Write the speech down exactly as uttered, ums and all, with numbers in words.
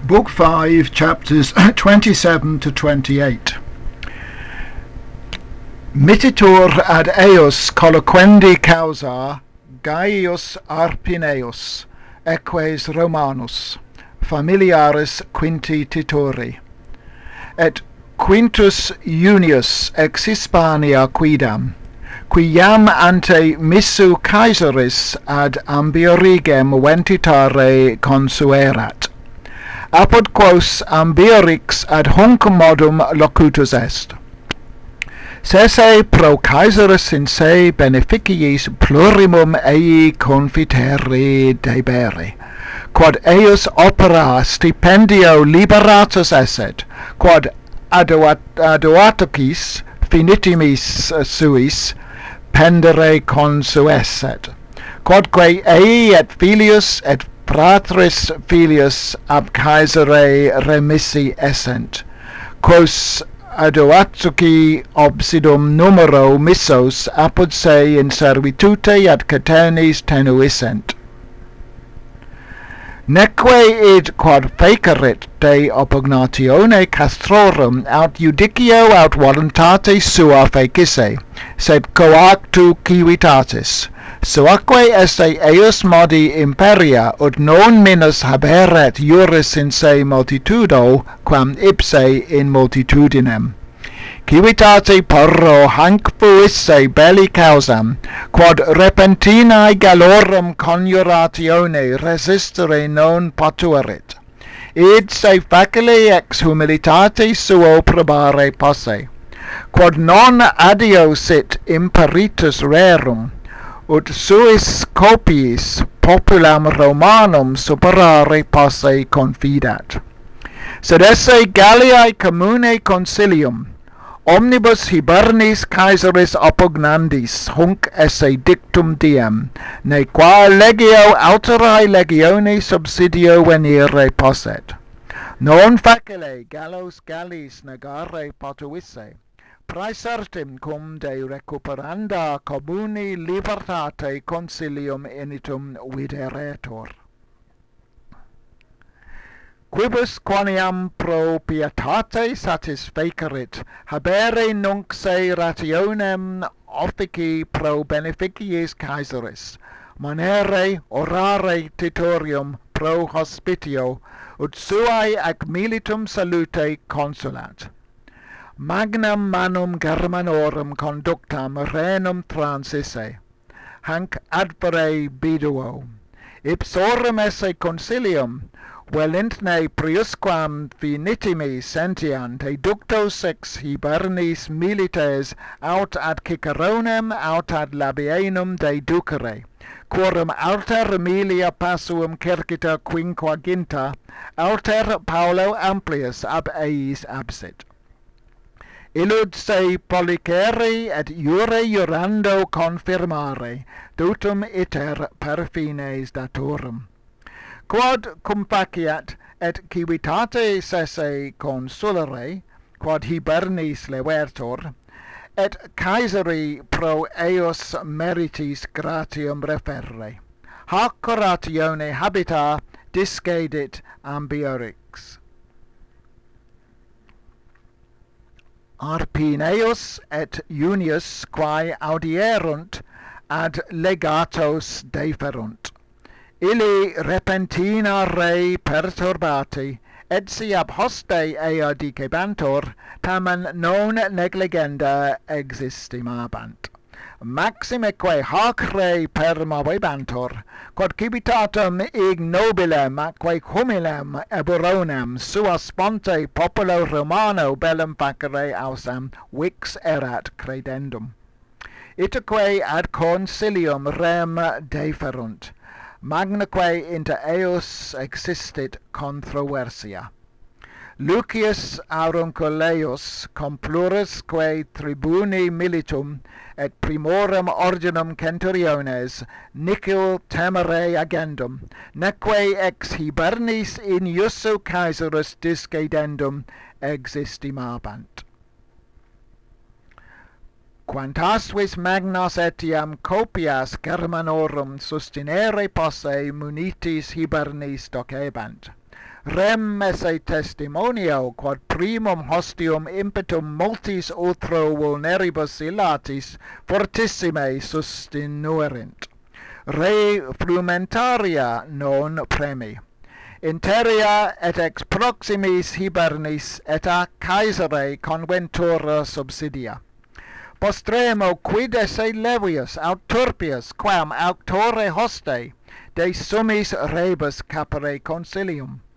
Book five, chapters twenty-seven to twenty-eight. Mititur ad eos colloquendi causa Gaius Arpineus, eques Romanus, familiaris quinti titori, et Quintus Junius ex Hispania quidam, qui iam ante missu Caesaris ad Ambiorigem ventitare consuerat. Apud quos Ambiorix ad hunc modum locutus est. Sese pro Caesaris in se beneficiis plurimum ei confiteri debere, quod eius opera stipendio liberatus esset, quod aduatocis finitimis suis pendere consuesset, quodque ei et filius et fratris filius ab Caesare remissi essent, quos aduatoci obsidum numero missos apud se in servitute ad catenis tenuissent. Neque id quod fecerit de oppugnatione castrorum aut judicio aut voluntate sua fecisse, sed coactu civitatis, suaque esse eius modi imperia ut non minus haberet juris in se multitudo quam ipse in multitudinem. Civitate porro hanc fuisse belli causam, quod repentinae gallorum coniuratione resistere non potuerit, id se facile ex humilitate suo probare posse, quod non adio sit imperitus rerum, ut suis copiis populam Romanum superare posse confidat. Sed esse Galliae commune consilium, omnibus hibernis Caesaris oppugnandis hunc esse dictum diem, ne qua legio alterae legione subsidio venire posset. Non facile Gallos Gallis negare potuisse, praesertim cum de recuperanda communi libertate consilium initum videretur. Quibus quoniam pro pietate satisfecerit, habere nunc se rationem offici pro beneficiis Caesaris, manere orare titorium pro hospitio, ut suae ac militum salute consulat. Magnam manum Germanorum conductam renum transisse, hanc adfere biduo, ipsorum esse consilium, velintne priusquam finitimi sentiant eductos ex hibernis milites aut ad Ciceronem aut ad Labienum deducere, quorum alter Aemilia passuum circita quinquaginta, alter Paulo Amplius ab eis absit. Illud se policere et iure iurando confirmare, dutum iter per fines datorum. Quod cum faciat et civitate sese consulere, quod hibernis levertur, et Caesari pro eius meritis gratium referre. Hac ratione habita discedit Ambiorix. Arpineus et Junius quae audierunt ad legatos deferunt. Illi repentina rei perturbati, et si ab hoste ea dicebantur, tamen non negligenda existimabant. Maximeque hac rei permovebantur, quod civitatum ignobilem atque humilem eburonem sua sponte populo Romano bellum facere ausam vix erat credendum. Itaque ad consilium rem deferunt, magnaque inter eius existit controversia. Lucius Aurunculeius cum plurisque tribuni militum et primorum ordinum centuriones nicul temere agendum, neque ex hibernis in iussu Caesaris discedendum existimabant. Quantasvis magnas etiam copias Germanorum sustinere posse munitis hibernis docebant, Rem esse testimonio quod primum hostium impetum multis utro vulneribus illatis fortissime sustinuerint. Re frumentaria non premi. Interia et ex proximis hibernis et a Caesare conventura subsidia. Postremo quid esse levius aut turpius quam auctore hoste de summis rebus capere consilium.